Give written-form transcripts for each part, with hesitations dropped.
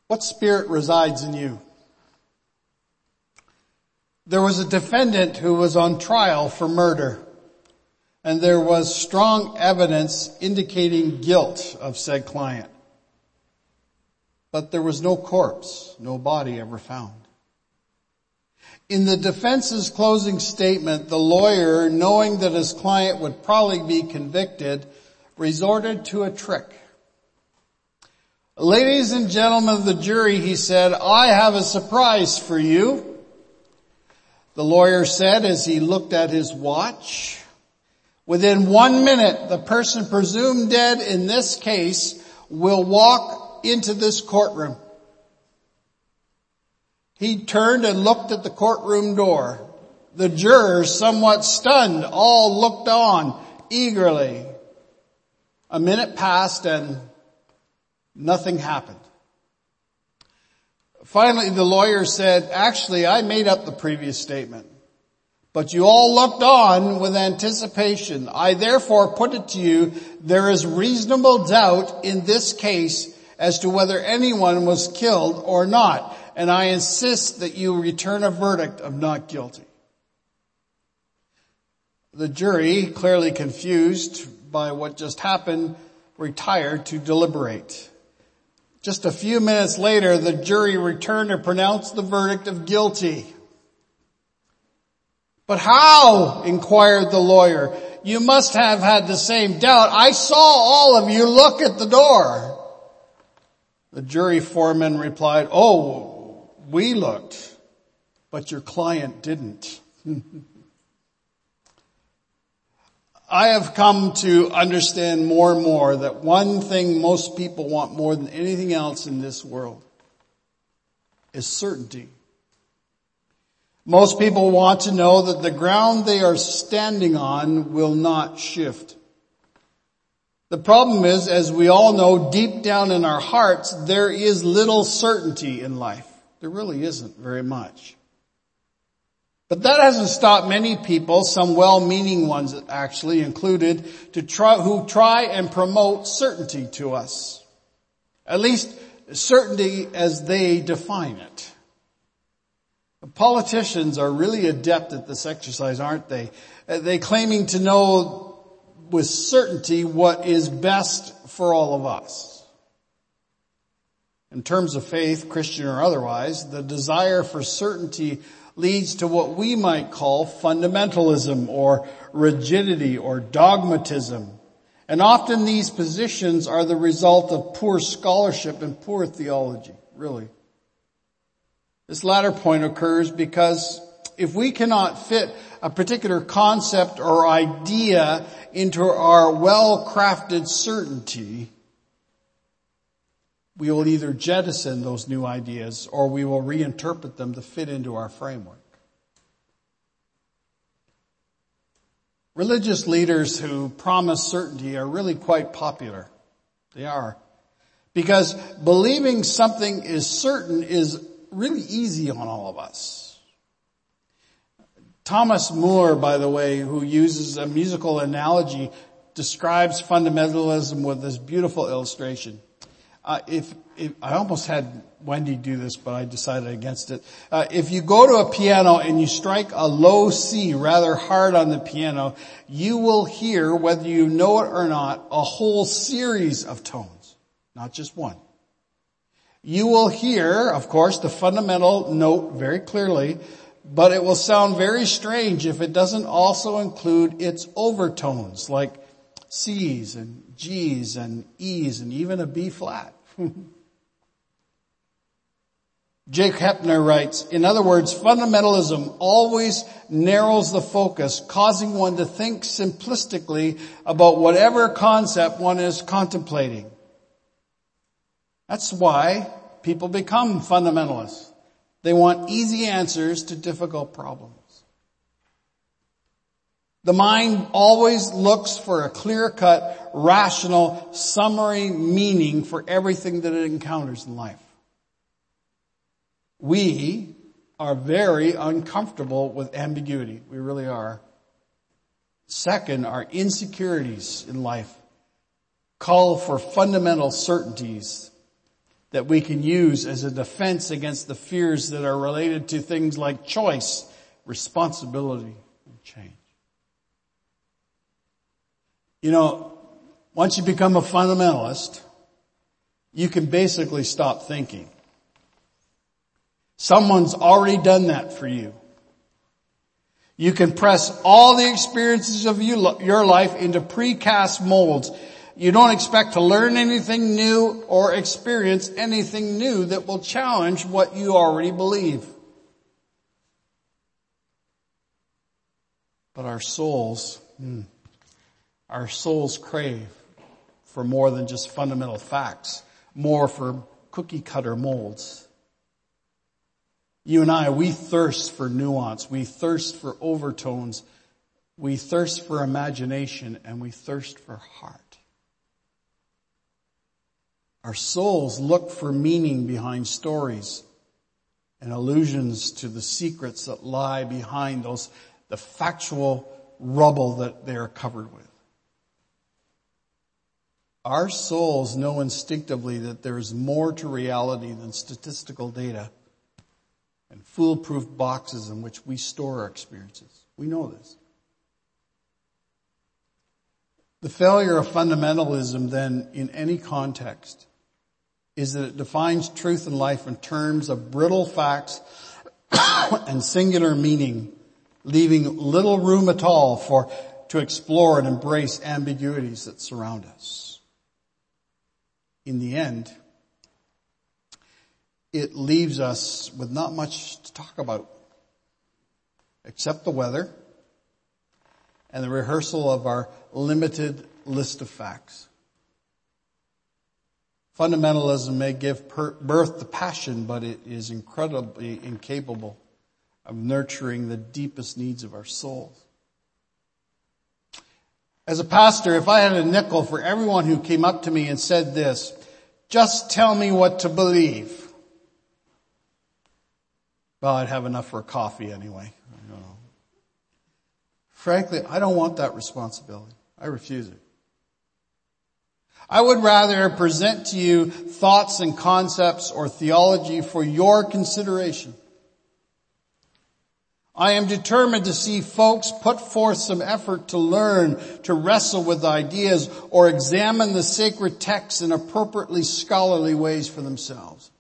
What spirit resides in you? There was a defendant who was on trial for murder, and there was strong evidence indicating guilt of said client. But there was no corpse, no body ever found. In the defense's closing statement, the lawyer, knowing that his client would probably be convicted, resorted to a trick. "Ladies and gentlemen of the jury," he said, "I have a surprise for you." The lawyer said as he looked at his watch, "Within 1 minute, the person presumed dead in this case will walk into this courtroom." He turned and looked at the courtroom door. The jurors, somewhat stunned, all looked on eagerly. A minute passed and nothing happened. Finally, the lawyer said, "Actually, I made up the previous statement, but you all looked on with anticipation. I therefore put it to you, there is reasonable doubt in this case as to whether anyone was killed or not, and I insist that you return a verdict of not guilty." The jury, clearly confused by what just happened, retired to deliberate. Just a few minutes later, the jury returned and pronounced the verdict of guilty. "But how?" inquired the lawyer. "You must have had the same doubt. I saw all of you look at the door." The jury foreman replied, "Oh, we looked, but your client didn't." I have come to understand more and more that one thing most people want more than anything else in this world is certainty. Most people want to know that the ground they are standing on will not shift. The problem is, as we all know, deep down in our hearts, there is little certainty in life. There really isn't very much. But that hasn't stopped many people, some well-meaning ones actually included, who try and promote certainty to us. At least certainty as they define it. The politicians are really adept at this exercise, aren't they? They claiming to know with certainty what is best for all of us. In terms of faith, Christian or otherwise, the desire for certainty leads to what we might call fundamentalism or rigidity or dogmatism. And often these positions are the result of poor scholarship and poor theology, really. This latter point occurs because if we cannot fit a particular concept or idea into our well-crafted certainty, we will either jettison those new ideas or we will reinterpret them to fit into our framework. Religious leaders who promise certainty are really quite popular. They are. Because believing something is certain is really easy on all of us. Thomas Moore, by the way, who uses a musical analogy, describes fundamentalism with this beautiful illustration. I almost had Wendy do this, but I decided against it. If you go to a piano and you strike a low C rather hard on the piano, you will hear, whether you know it or not, a whole series of tones, not just one. You will hear, of course, the fundamental note very clearly, but it will sound very strange if it doesn't also include its overtones, like C's and G's and E's and even a B flat. Jake Hepner writes, in other words, fundamentalism always narrows the focus, causing one to think simplistically about whatever concept one is contemplating. That's why people become fundamentalists. They want easy answers to difficult problems. The mind always looks for a clear-cut, rational, summary meaning for everything that it encounters in life. We are very uncomfortable with ambiguity. We really are. Second, our insecurities in life call for fundamental certainties. that we can use as a defense against the fears that are related to things like choice, responsibility, and change. You know, once you become a fundamentalist, you can basically stop thinking. Someone's already done that for you. You can press all the experiences of your life into precast molds. You don't expect to learn anything new or experience anything new that will challenge what you already believe. But our souls crave for more than just fundamental facts, more for cookie cutter molds. You and I, we thirst for nuance, we thirst for overtones, we thirst for imagination, and we thirst for heart. Our souls look for meaning behind stories and allusions to the secrets that lie behind the factual rubble that they are covered with. Our souls know instinctively that there is more to reality than statistical data and foolproof boxes in which we store our experiences. We know this. The failure of fundamentalism then, in any context, is that it defines truth in life in terms of brittle facts and singular meaning, leaving little room at all to explore and embrace ambiguities that surround us. In the end, it leaves us with not much to talk about, except the weather and the rehearsal of our limited list of facts. Fundamentalism may give birth to passion, but it is incredibly incapable of nurturing the deepest needs of our souls. As a pastor, if I had a nickel for everyone who came up to me and said this, just tell me what to believe, well, I'd have enough for a coffee anyway. I don't know. Frankly, I don't want that responsibility. I refuse it. I would rather present to you thoughts and concepts or theology for your consideration. I am determined to see folks put forth some effort to learn, to wrestle with ideas, or examine the sacred texts in appropriately scholarly ways for themselves.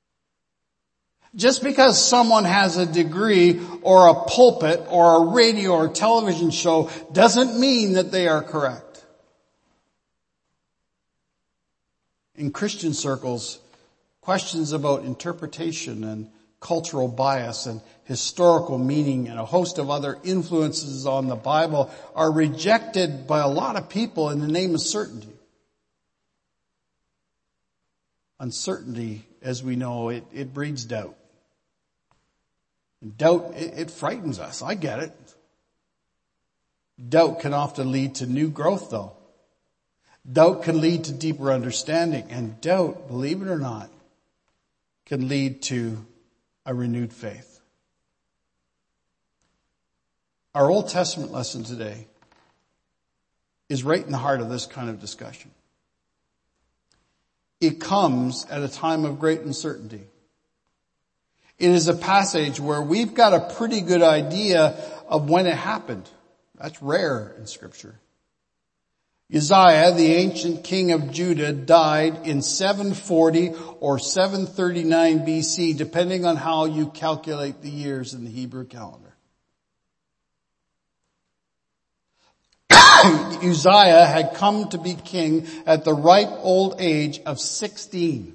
Just because someone has a degree or a pulpit or a radio or television show doesn't mean that they are correct. In Christian circles, questions about interpretation and cultural bias and historical meaning and a host of other influences on the Bible are rejected by a lot of people in the name of certainty. Uncertainty, as we know, it breeds doubt. And doubt, it frightens us. I get it. Doubt can often lead to new growth, though. Doubt can lead to deeper understanding. And doubt, believe it or not, can lead to a renewed faith. Our Old Testament lesson today is right in the heart of this kind of discussion. It comes at a time of great uncertainty. It is a passage where we've got a pretty good idea of when it happened. That's rare in Scripture. Uzziah, the ancient king of Judah, died in 740 or 739 BC, depending on how you calculate the years in the Hebrew calendar. Uzziah had come to be king at the ripe old age of 16.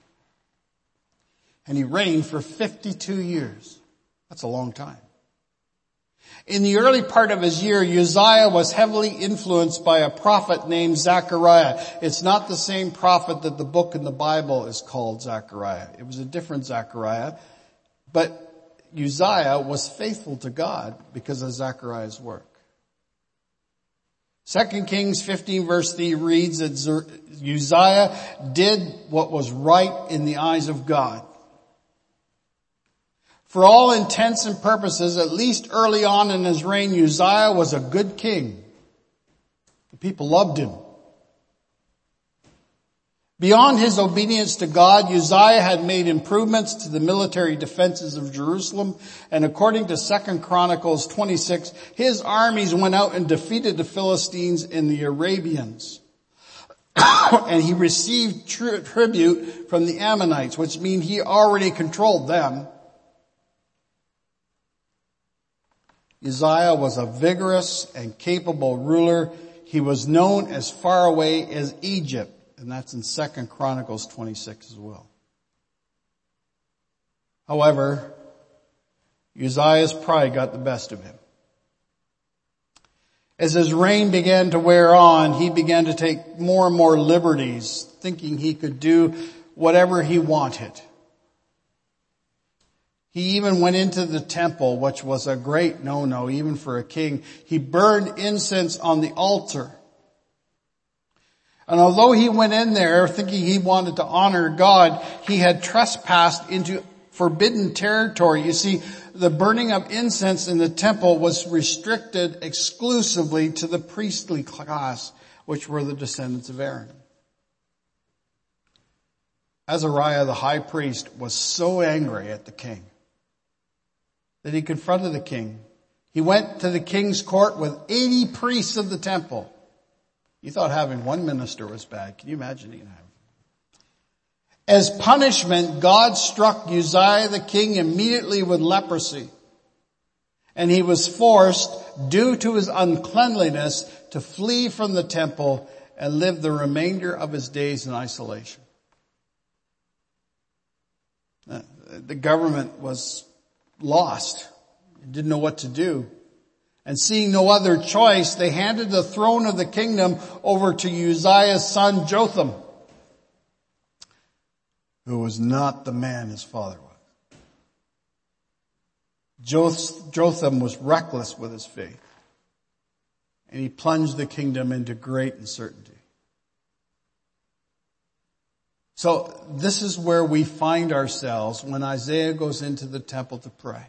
And he reigned for 52 years. That's a long time. In the early part of his year, Uzziah was heavily influenced by a prophet named Zechariah. It's not the same prophet that the book in the Bible is called Zechariah. It was a different Zechariah. But Uzziah was faithful to God because of Zechariah's work. 2 Kings 15 verse 3 reads that Uzziah did what was right in the eyes of God. For all intents and purposes, at least early on in his reign, Uzziah was a good king. The people loved him. Beyond his obedience to God, Uzziah had made improvements to the military defenses of Jerusalem, and according to 2 Chronicles 26, his armies went out and defeated the Philistines and the Arabians. And he received tribute from the Ammonites, which means he already controlled them. Uzziah was a vigorous and capable ruler. He was known as far away as Egypt. And that's in 2 Chronicles 26 as well. However, Uzziah's pride got the best of him. As his reign began to wear on, he began to take more and more liberties, thinking he could do whatever he wanted. He even went into the temple, which was a great no-no, even for a king. He burned incense on the altar. And although he went in there thinking he wanted to honor God, he had trespassed into forbidden territory. You see, the burning of incense in the temple was restricted exclusively to the priestly class, which were the descendants of Aaron. Azariah, the high priest, was so angry at the king that he confronted the king. He went to the king's court with 80 priests of the temple. You thought having one minister was bad. Can you imagine it? As punishment, God struck Uzziah the king immediately with leprosy. And he was forced, due to his uncleanliness, to flee from the temple and live the remainder of his days in isolation. The government was lost. It didn't know what to do. And seeing no other choice, they handed the throne of the kingdom over to Uzziah's son Jotham, who was not the man his father was. Jotham was reckless with his faith, and he plunged the kingdom into great uncertainty. So this is where we find ourselves when Isaiah goes into the temple to pray.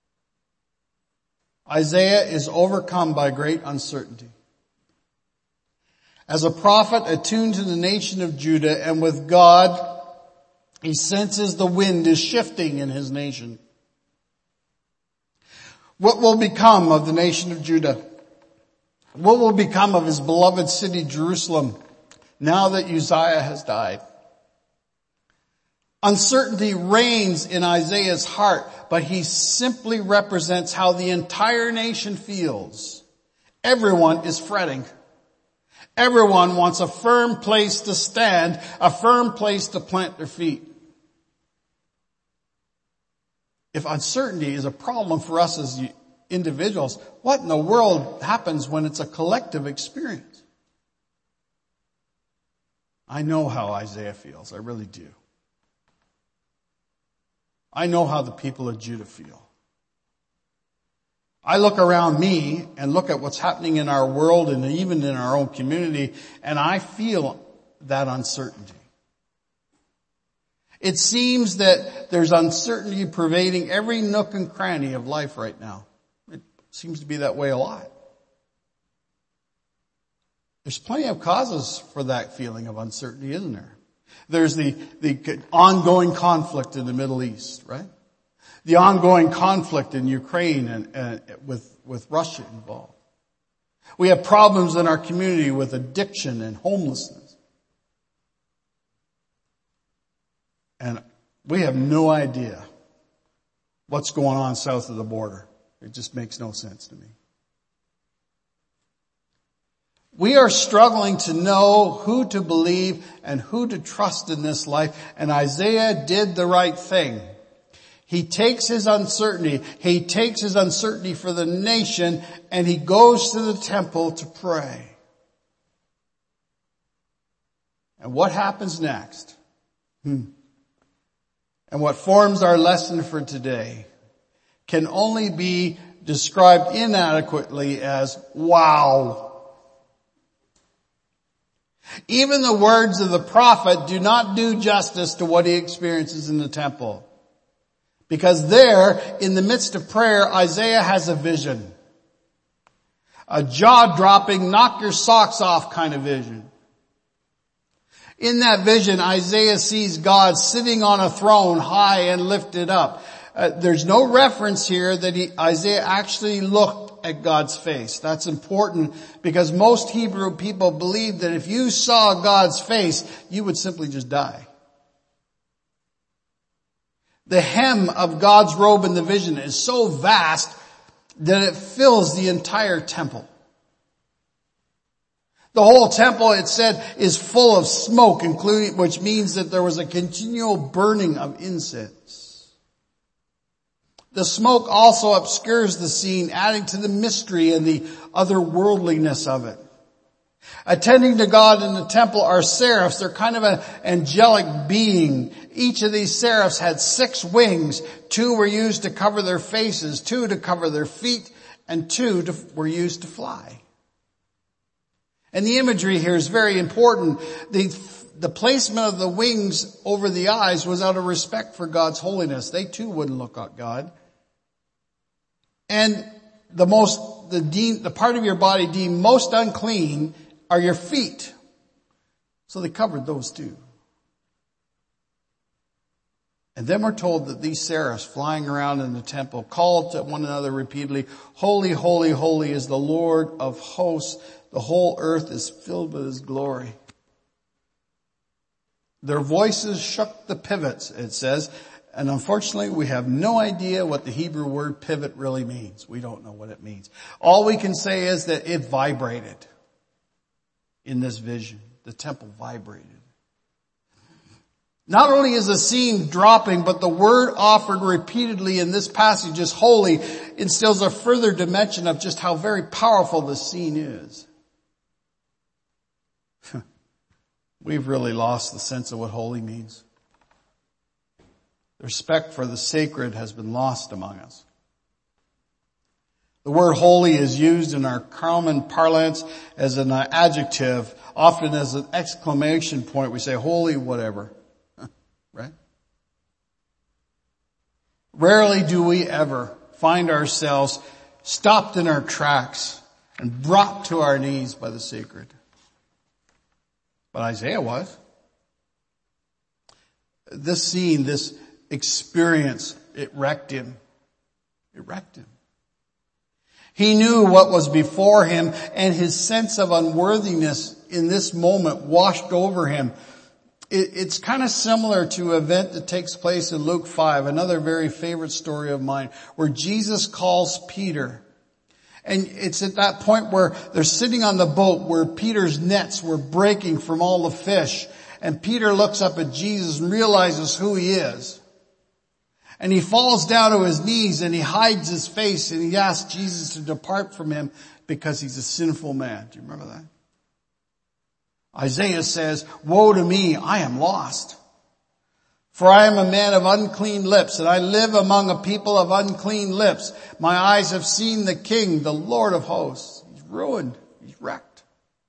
Isaiah is overcome by great uncertainty. As a prophet attuned to the nation of Judah and with God, he senses the wind is shifting in his nation. What will become of the nation of Judah? What will become of his beloved city, Jerusalem, now that Uzziah has died? Uncertainty reigns in Isaiah's heart, but he simply represents how the entire nation feels. Everyone is fretting. Everyone wants a firm place to stand, a firm place to plant their feet. If uncertainty is a problem for us as individuals, what in the world happens when it's a collective experience? I know how Isaiah feels. I really do. I know how the people of Judah feel. I look around me and look at what's happening in our world and even in our own community, and I feel that uncertainty. It seems that there's uncertainty pervading every nook and cranny of life right now. It seems to be that way a lot. There's plenty of causes for that feeling of uncertainty, isn't there? There's the ongoing conflict in the Middle East, right? The ongoing conflict in Ukraine and with Russia involved. We have problems in our community with addiction and homelessness. And we have no idea what's going on south of the border. It just makes no sense to me. We are struggling to know who to believe and who to trust in this life, and Isaiah did the right thing. He takes his uncertainty for the nation, and he goes to the temple to pray. And what happens next? And what forms our lesson for today can only be described inadequately as wow. Even the words of the prophet do not do justice to what he experiences in the temple. Because there, in the midst of prayer, Isaiah has a vision. A jaw-dropping, knock your socks off kind of vision. In that vision, Isaiah sees God sitting on a throne high and lifted up. There's no reference here that Isaiah actually looked at God's face. That's important because most Hebrew people believed that if you saw God's face, you would simply just die. The hem of God's robe in the vision is so vast that it fills the entire temple. The whole temple, it said, is full of smoke, which means that there was a continual burning of incense. The smoke also obscures the scene, adding to the mystery and the otherworldliness of it. Attending to God in the temple are seraphs. They're kind of an angelic being. Each of these seraphs had 6 wings. 2 were used to cover their faces, 2 to cover their feet, and 2 were used to fly. And the imagery here is very important. The placement of the wings over the eyes was out of respect for God's holiness. They too wouldn't look at God. And the part of your body deemed most unclean are your feet. So they covered those too. And then we're told that these seraphs flying around in the temple called to one another repeatedly, "Holy, holy, holy is the Lord of hosts. The whole earth is filled with His glory." Their voices shook the pivots, it says. And unfortunately, we have no idea what the Hebrew word pivot really means. We don't know what it means. All we can say is that it vibrated in this vision. The temple vibrated. Not only is the scene dropping, but the word offered repeatedly in this passage is holy instills a further dimension of just how very powerful this scene is. We've really lost the sense of what holy means. The respect for the sacred has been lost among us. The word holy is used in our common parlance as an adjective, often as an exclamation point. We say, holy whatever. Right? Rarely do we ever find ourselves stopped in our tracks and brought to our knees by the sacred. But Isaiah was. This scene, this experience, it wrecked him. It wrecked him. He knew what was before him, and his sense of unworthiness in this moment washed over him. It's kind of similar to an event that takes place in Luke 5, another very favorite story of mine, where Jesus calls Peter. And it's at that point where they're sitting on the boat where Peter's nets were breaking from all the fish. And Peter looks up at Jesus and realizes who he is. And he falls down to his knees and he hides his face and he asks Jesus to depart from him because he's a sinful man. Do you remember that? Isaiah says, "Woe to me, I am lost. For I am a man of unclean lips, and I live among a people of unclean lips. My eyes have seen the King, the Lord of hosts." He's ruined. He's wrecked.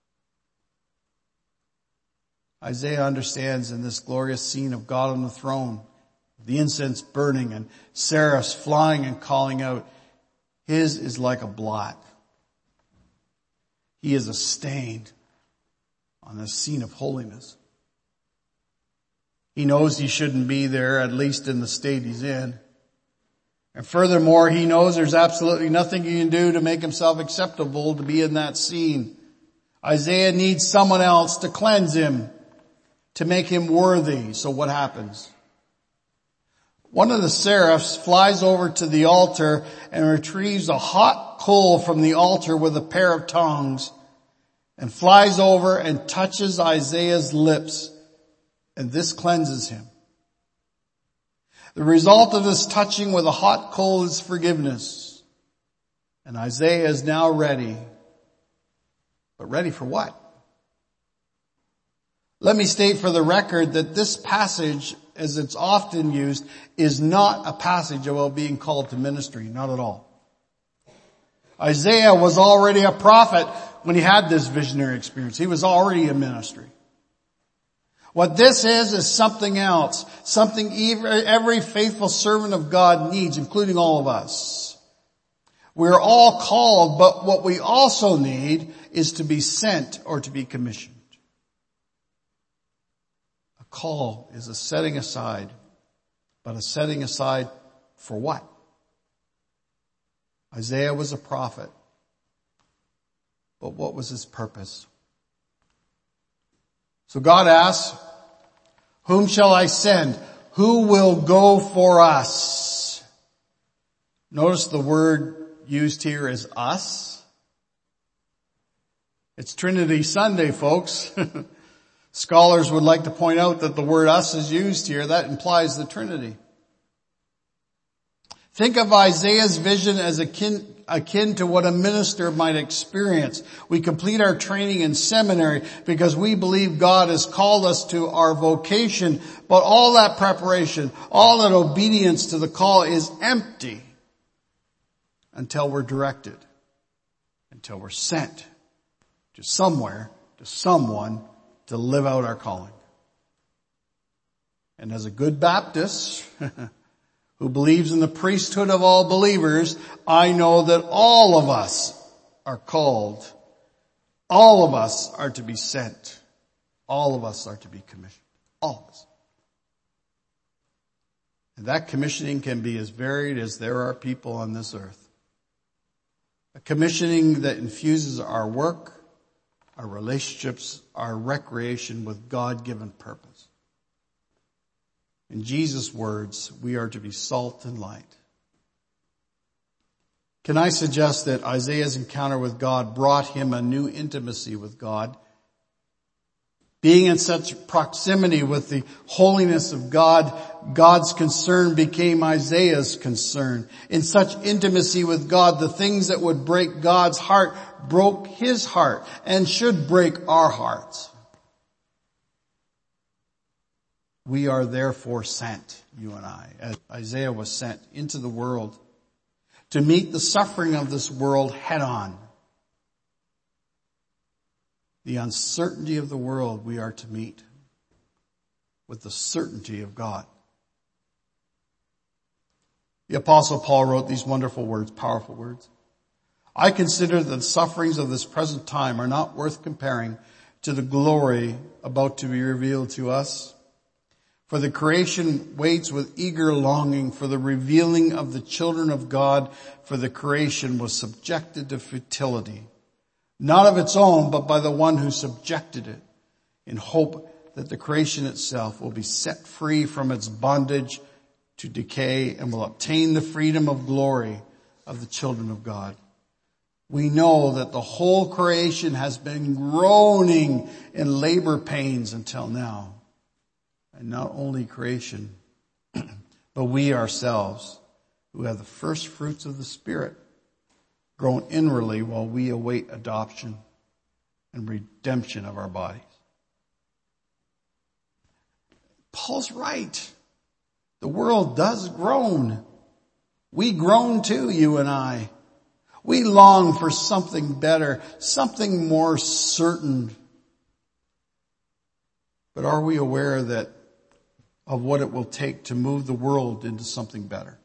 Isaiah understands in this glorious scene of God on the throne, the incense burning and seraphs flying and calling out, his is like a blot. He is a stain on the scene of holiness. He knows he shouldn't be there, at least in the state he's in. And furthermore, he knows there's absolutely nothing he can do to make himself acceptable to be in that scene. Isaiah needs someone else to cleanse him, to make him worthy. So what happens? One of the seraphs flies over to the altar and retrieves a hot coal from the altar with a pair of tongs and flies over and touches Isaiah's lips, and this cleanses him. The result of this touching with a hot coal is forgiveness. And Isaiah is now ready. But ready for what? Let me state for the record that this passage, as it's often used, is not a passage about being called to ministry. Not at all. Isaiah was already a prophet when he had this visionary experience. He was already in ministry. What this is something else. Something every faithful servant of God needs, including all of us. We're all called, but what we also need is to be sent or to be commissioned. call is a setting aside, but a setting aside for what? Isaiah was a prophet, but what was his purpose? So God asks, whom shall I send? Who will go for us? Notice the word used here is us. It's Trinity Sunday, folks. Scholars would like to point out that the word us is used here. That implies the Trinity. Think of Isaiah's vision as akin to what a minister might experience. We complete our training in seminary because we believe God has called us to our vocation, but all that preparation, all that obedience to the call is empty until we're directed, until we're sent to somewhere, to someone, to live out our calling. And as a good Baptist who believes in the priesthood of all believers, I know that all of us are called. All of us are to be sent. All of us are to be commissioned. All of us. And that commissioning can be as varied as there are people on this earth. A commissioning that infuses our work, our relationships, our recreation with God-given purpose. In Jesus' words, we are to be salt and light. Can I suggest that Isaiah's encounter with God brought him a new intimacy with God? Being in such proximity with the holiness of God, God's concern became Isaiah's concern. In such intimacy with God, the things that would break God's heart broke his heart and should break our hearts. We are therefore sent, you and I, as Isaiah was sent into the world to meet the suffering of this world head on. The uncertainty of the world we are to meet with the certainty of God. The Apostle Paul wrote these wonderful words, powerful words. I consider that the sufferings of this present time are not worth comparing to the glory about to be revealed to us. For the creation waits with eager longing for the revealing of the children of God, for the creation was subjected to futility. Not of its own, but by the one who subjected it, in hope that the creation itself will be set free from its bondage to decay and will obtain the freedom of glory of the children of God. We know that the whole creation has been groaning in labor pains until now. And not only creation, but we ourselves, who have the first fruits of the Spirit, grown inwardly while we await adoption and redemption of our bodies. Paul's right. The world does groan. We groan too, you and I. We long for something better, something more certain. But are we aware of what it will take to move the world into something better?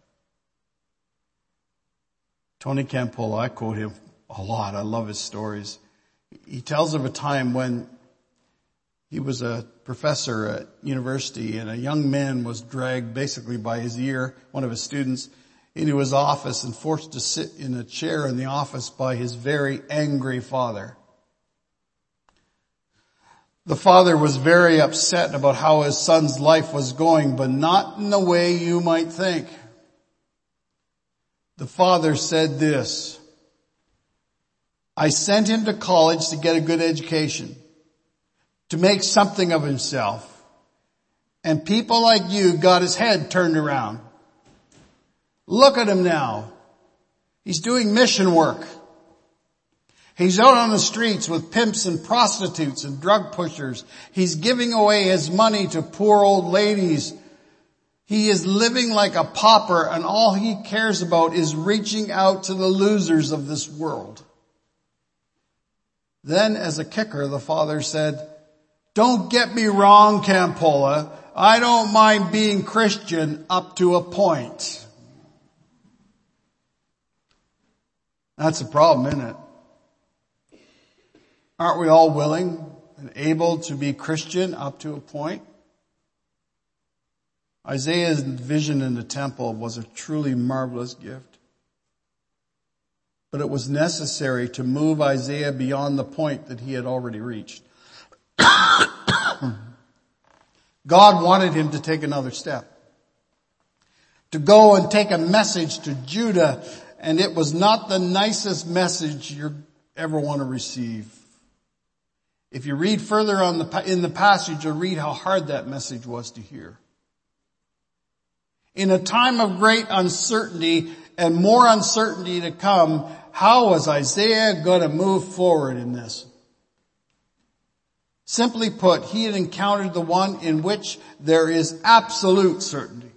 Tony Campolo, I quote him a lot. I love his stories. He tells of a time when he was a professor at university and a young man was dragged basically by his ear, one of his students, into his office and forced to sit in a chair in the office by his very angry father. The father was very upset about how his son's life was going, but not in the way you might think. The father said this, I sent him to college to get a good education, to make something of himself. And people like you got his head turned around. Look at him now. He's doing mission work. He's out on the streets with pimps and prostitutes and drug pushers. He's giving away his money to poor old ladies. He is living like a pauper, and all he cares about is reaching out to the losers of this world. Then, as a kicker, the father said, don't get me wrong, Campola. I don't mind being Christian up to a point. That's a problem, isn't it? Aren't we all willing and able to be Christian up to a point? Isaiah's vision in the temple was a truly marvelous gift. But it was necessary to move Isaiah beyond the point that he had already reached. God wanted him to take another step. To go and take a message to Judah, and it was not the nicest message you ever want to receive. If you read further in the passage, you'll read how hard that message was to hear. In a time of great uncertainty and more uncertainty to come, how was Isaiah going to move forward in this? Simply put, he had encountered the one in which there is absolute certainty.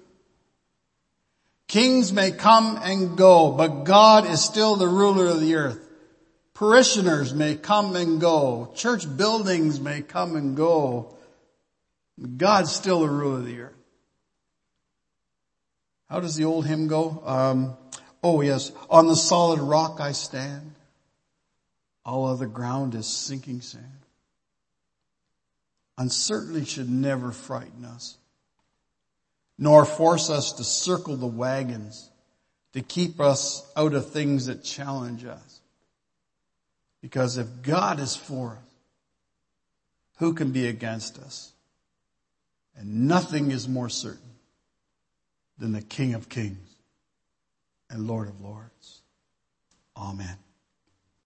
Kings may come and go, but God is still the ruler of the earth. Parishioners may come and go. Church buildings may come and go. God's still the ruler of the earth. How does the old hymn go? Oh yes, on the solid rock I stand. All other ground is sinking sand. Uncertainty should never frighten us, nor force us to circle the wagons to keep us out of things that challenge us. Because if God is for us, who can be against us? And nothing is more certain than the King of Kings and Lord of Lords. Amen.